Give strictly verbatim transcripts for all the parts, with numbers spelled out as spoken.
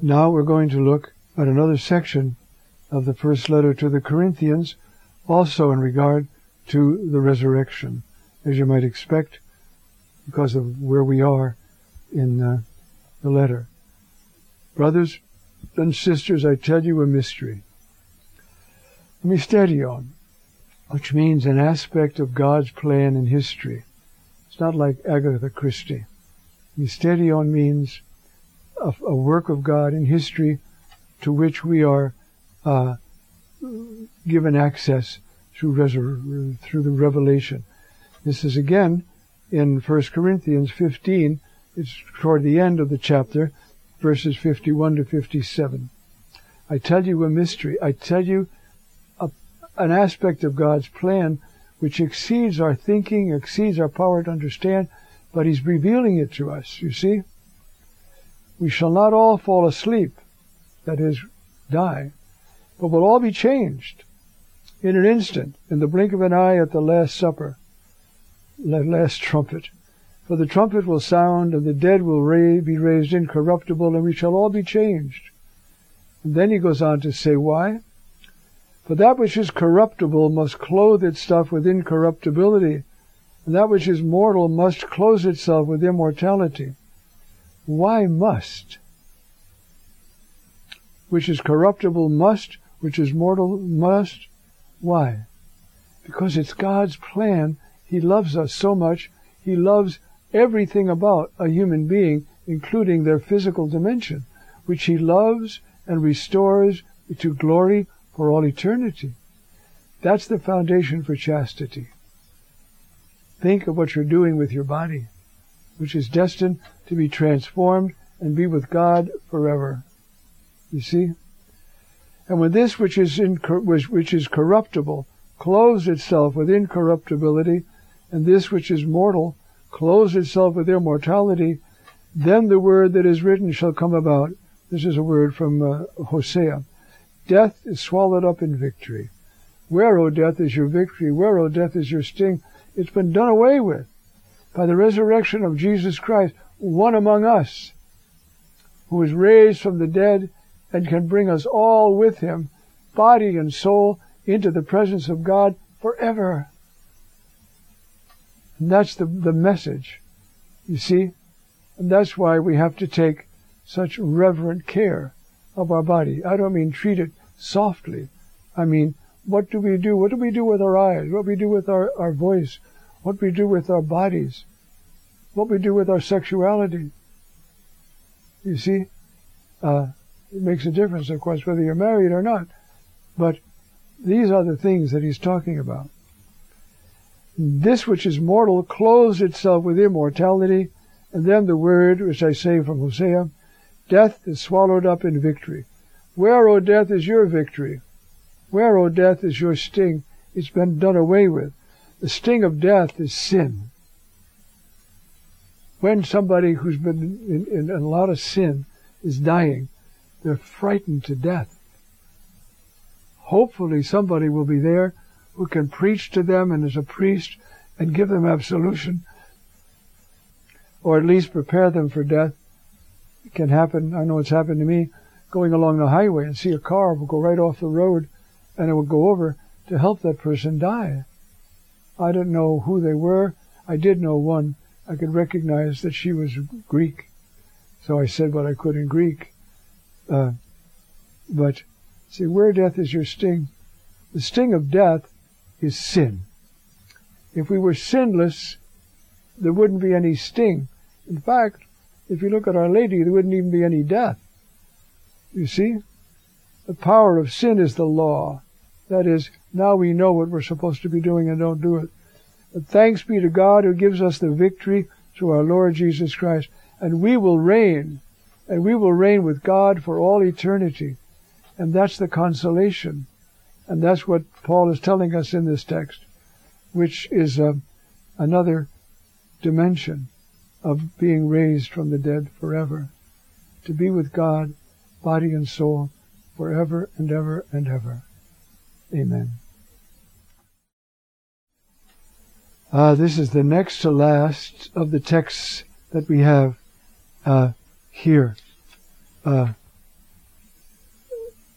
Now we're going to look at another section of the first letter to the Corinthians, also in regard to the resurrection, as you might expect, because of where we are in uh, the letter. Brothers and sisters, I tell you a mystery. Mysterion, which means an aspect of God's plan in history. It's not like Agatha Christie. Mysterion means a, a work of God in history to which we are uh, given access through, resur- through the revelation. This is again in First Corinthians fifteen. It's toward the end of the chapter, verses fifty-one to fifty-seven. I tell you a mystery. I tell you a, an aspect of God's plan which exceeds our thinking, exceeds our power to understand, but He's revealing it to us, you see. We shall not all fall asleep, that is, die, but we'll all be changed in an instant, in the blink of an eye at the Last Supper, the last trumpet. For the trumpet will sound, and the dead will ra- be raised incorruptible, and we shall all be changed. And then he goes on to say, why? For that which is corruptible must clothe itself with incorruptibility, and that which is mortal must clothe itself with immortality. Why must? Which is corruptible must, which is mortal must. Why? Because it's God's plan. He loves us so much. He loves everything about a human being, including their physical dimension, which He loves and restores to glory for all eternity. That's the foundation for chastity. Think of what you're doing with your body, which is destined to be transformed and be with God forever. You see? And when this which is incor- which is corruptible clothes itself with incorruptibility, and this which is mortal clothes itself with immortality, then the word that is written shall come about. This is a word from uh, Hosea. Death is swallowed up in victory. Where, O death, is your victory? Where, O death, is your sting? It's been done away with by the resurrection of Jesus Christ, one among us, who is raised from the dead and can bring us all with Him, body and soul, into the presence of God forever. And that's the, the message, you see? And that's why we have to take such reverent care of our body. I don't mean treat it softly. I mean, what do we do? What do we do with our eyes? What do we do with our, our voice? What do we do with our bodies? What do we do with our sexuality? You see? Uh, it makes a difference, of course, whether you're married or not. But these are the things that he's talking about. This which is mortal clothes itself with immortality, and then the word, which I say from Hosea, death is swallowed up in victory. Where, O death, is your victory? Where, O death, is your sting? It's been done away with. The sting of death is sin. When somebody who's been in, in, in a lot of sin is dying, they're frightened to death. Hopefully somebody will be there who can preach to them and as a priest and give them absolution, or at least prepare them for death. It can happen. I know it's happened to me, going along the highway and see a car will go right off the road and it will go over to help that person die. I didn't know who they were. I did know one. I could recognize that she was Greek. So I said what I could in Greek. Uh, but, see, where death is your sting? The sting of death is sin. If we were sinless, there wouldn't be any sting. In fact, if you look at Our Lady, there wouldn't even be any death. You see? The power of sin is the law. That is, now we know what we're supposed to be doing and don't do it. But thanks be to God who gives us the victory through our Lord Jesus Christ. And we will reign. And we will reign with God for all eternity. And that's the consolation. And that's what Paul is telling us in this text, which is uh, another dimension of being raised from the dead forever. To be with God, body and soul, forever and ever and ever. Amen. Uh, this is the next to last of the texts that we have uh, here. Uh,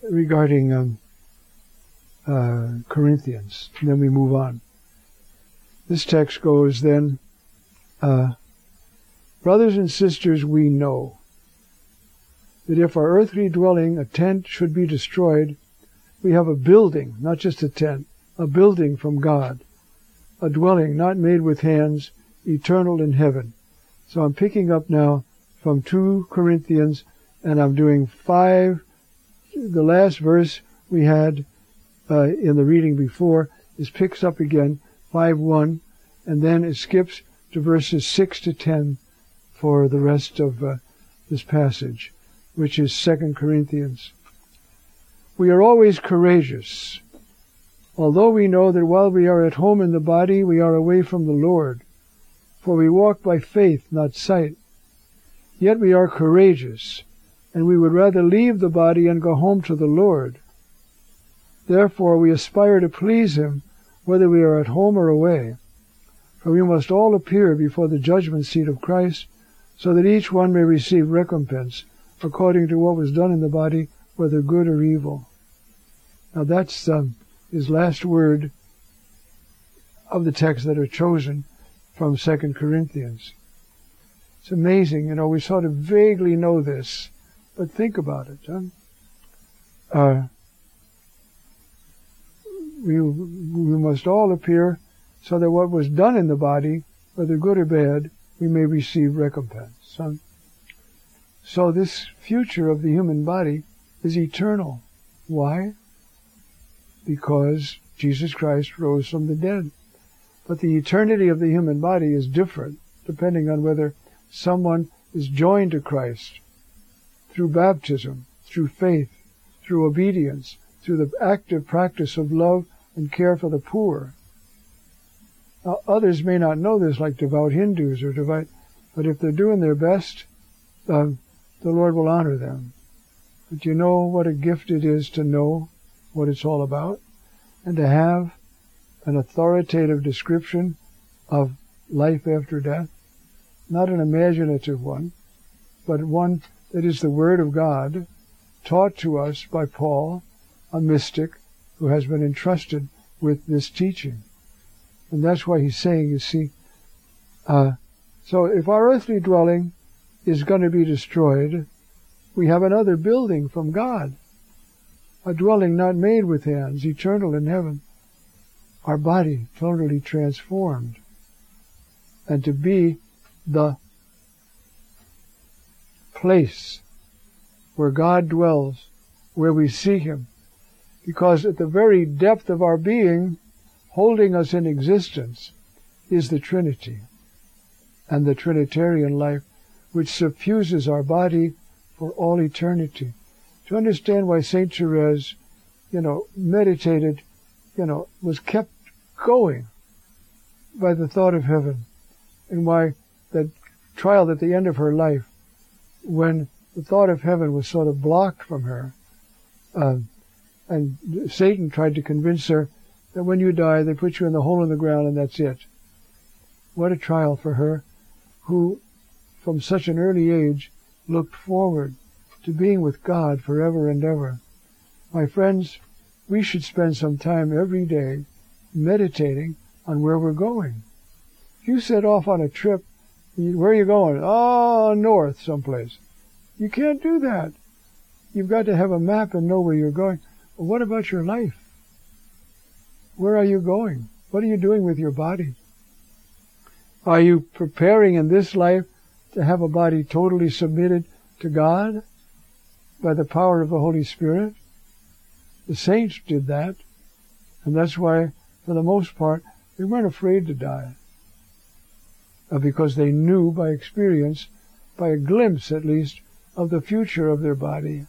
regarding um, uh, Corinthians. And then we move on. This text goes then, uh, brothers and sisters, we know that if our earthly dwelling, a tent, should be destroyed, we have a building, not just a tent, a building from God, a dwelling not made with hands, eternal in heaven. So I'm picking up now from two Corinthians, and I'm doing five. The last verse we had uh, in the reading before is picks up again, five one, and then it skips to verses six to ten for the rest of uh, this passage, which is Second Corinthians. We are always courageous, although we know that while we are at home in the body, we are away from the Lord. For we walk by faith, not sight. Yet we are courageous, and we would rather leave the body and go home to the Lord. Therefore we aspire to please Him, whether we are at home or away. For we must all appear before the judgment seat of Christ, so that each one may receive recompense according to what was done in the body, whether good or evil. Now that's um, his last word of the texts that are chosen from Second Corinthians. It's amazing, you know, we sort of vaguely know this, but think about it. Huh? Uh, we, we must all appear so that what was done in the body, whether good or bad, we may receive recompense. Huh? So this future of the human body is eternal. Why? Because Jesus Christ rose from the dead. But the eternity of the human body is different, depending on whether someone is joined to Christ through baptism, through faith, through obedience, through the active practice of love and care for the poor. Now, others may not know this, like devout Hindus or devout, but if they're doing their best, uh, the Lord will honor them. But you know what a gift it is to know what it's all about, and to have an authoritative description of life after death, not an imaginative one, but one that is the Word of God, taught to us by Paul, a mystic who has been entrusted with this teaching. And that's why he's saying, you see, uh, so if our earthly dwelling is going to be destroyed, we have another building from God, a dwelling not made with hands, eternal in heaven, our body totally transformed, and to be the place where God dwells, where we see Him, because at the very depth of our being, holding us in existence, is the Trinity, and the Trinitarian life, which suffuses our body for all eternity. To understand why Saint Therese, you know, meditated, you know, was kept going by the thought of heaven, and why that trial at the end of her life, when the thought of heaven was sort of blocked from her, uh, and Satan tried to convince her that when you die, they put you in the hole in the ground and that's it. What a trial for her, who from such an early age looked forward to being with God forever and ever. My friends, we should spend some time every day meditating on where we're going. If you set off on a trip, where are you going? Oh, north someplace. You can't do that. You've got to have a map and know where you're going. Well, what about your life? Where are you going? What are you doing with your body? Are you preparing in this life to have a body totally submitted to God by the power of the Holy Spirit? The saints did that, and that's why, for the most part, they weren't afraid to die, uh, because they knew by experience, by a glimpse at least, of the future of their body.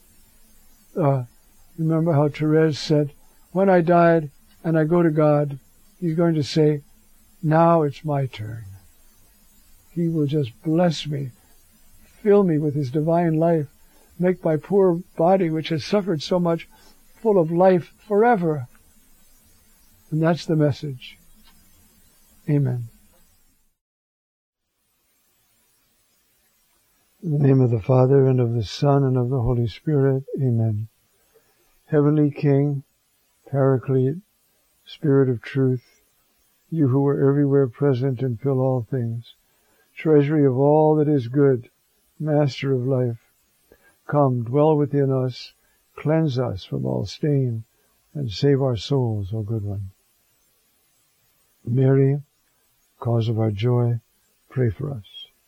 Uh, remember how Therese said, when I died and I go to God, He's going to say, now it's my turn. He will just bless me, fill me with His divine life, make my poor body, which has suffered so much, full of life forever. And that's the message. Amen. In the name of the Father, and of the Son, and of the Holy Spirit. Amen. Heavenly King, Paraclete, Spirit of Truth, you who are everywhere present and fill all things, treasury of all that is good, Master of life, come, dwell within us, cleanse us from all stain, and save our souls, O good one. Mary, cause of our joy, pray for us.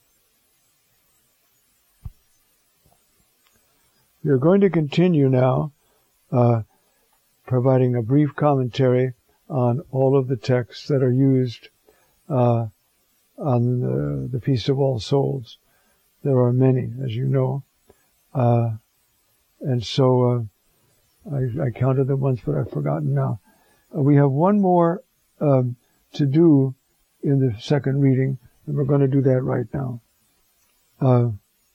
We are going to continue now, uh, providing a brief commentary on all of the texts that are used uh, on the, the Feast of All Souls. There are many, as you know. Uh, and so uh, I, I counted them once, but I've forgotten now. Uh, we have one more um, to do in the second reading, and we're going to do that right now. Uh,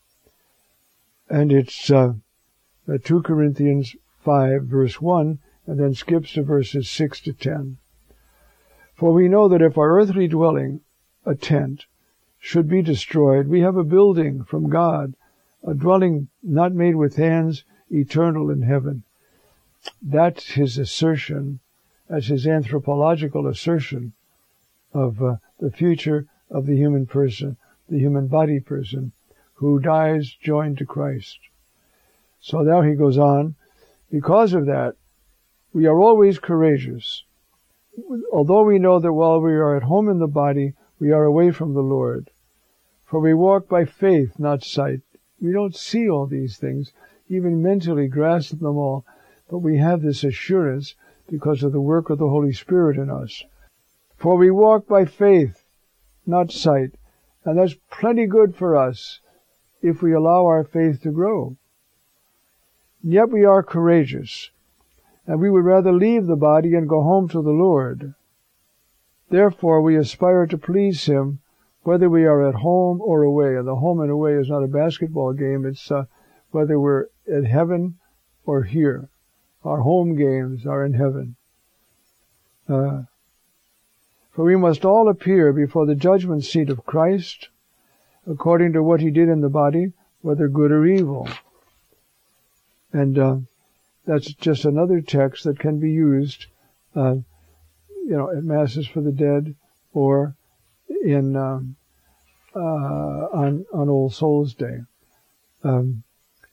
and it's uh, two Corinthians five, verse one, and then skips to verses six to ten. For we know that if our earthly dwelling, a tent, should be destroyed, we have a building from God, a dwelling not made with hands, eternal in heaven. That's his assertion, that's his anthropological assertion of uh, the future of the human person, the human body person, who dies joined to Christ. So now he goes on, because of that, we are always courageous. Although we know that while we are at home in the body, we are away from the Lord. For we walk by faith, not sight. We don't see all these things, even mentally grasp them all, but we have this assurance because of the work of the Holy Spirit in us. For we walk by faith, not sight. And that's plenty good for us if we allow our faith to grow. Yet we are courageous, and we would rather leave the body and go home to the Lord. Therefore we aspire to please Him, whether we are at home or away. And the home and away is not a basketball game, it's uh, whether we're at heaven or here. Our home games are in heaven. Uh, for we must all appear before the judgment seat of Christ, according to what He did in the body, whether good or evil. And uh, that's just another text that can be used, uh, you know, at Masses for the dead or in um, uh, on on All Souls Day. Um,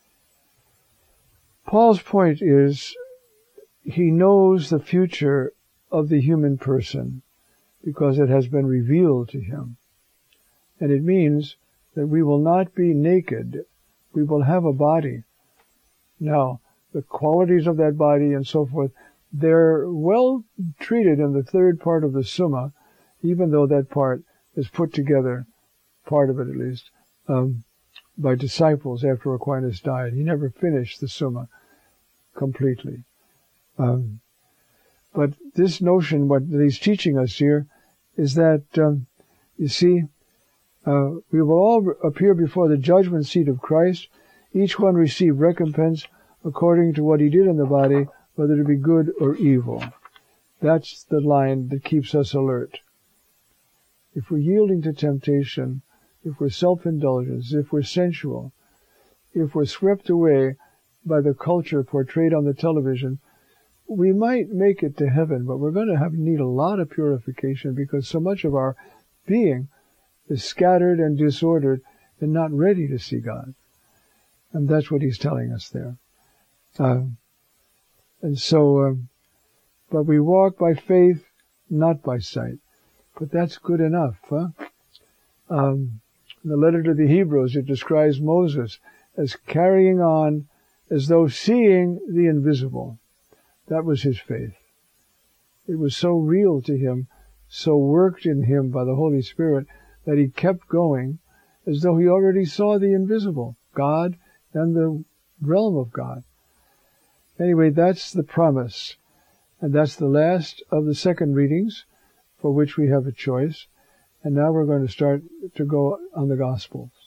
Paul's point is he knows the future of the human person because it has been revealed to him, and it means that we will not be naked. We will have a body. Now, the qualities of that body and so forth, they're well treated in the third part of the Summa, even though that part is put together, part of it at least, um, by disciples after Aquinas died. He never finished the Summa completely. Um, but this notion, what he's teaching us here, is that, um, you see, uh, we will all appear before the judgment seat of Christ, each one receive recompense according to what he did in the body, whether it be good or evil. That's the line that keeps us alert. If we're yielding to temptation, if we're self-indulgence, if we're sensual, if we're swept away by the culture portrayed on the television, we might make it to heaven, but we're going to have need a lot of purification because so much of our being is scattered and disordered and not ready to see God. And that's what he's telling us there. Uh, and so, uh, but we walk by faith, not by sight. But that's good enough, huh? Um, in the letter to the Hebrews, it describes Moses as carrying on as though seeing the invisible. That was his faith. It was so real to him, so worked in him by the Holy Spirit, that he kept going as though he already saw the invisible, God and the realm of God. Anyway, that's the promise. And that's the last of the second readings, for which we have a choice. And now we're going to start to go on the Gospels.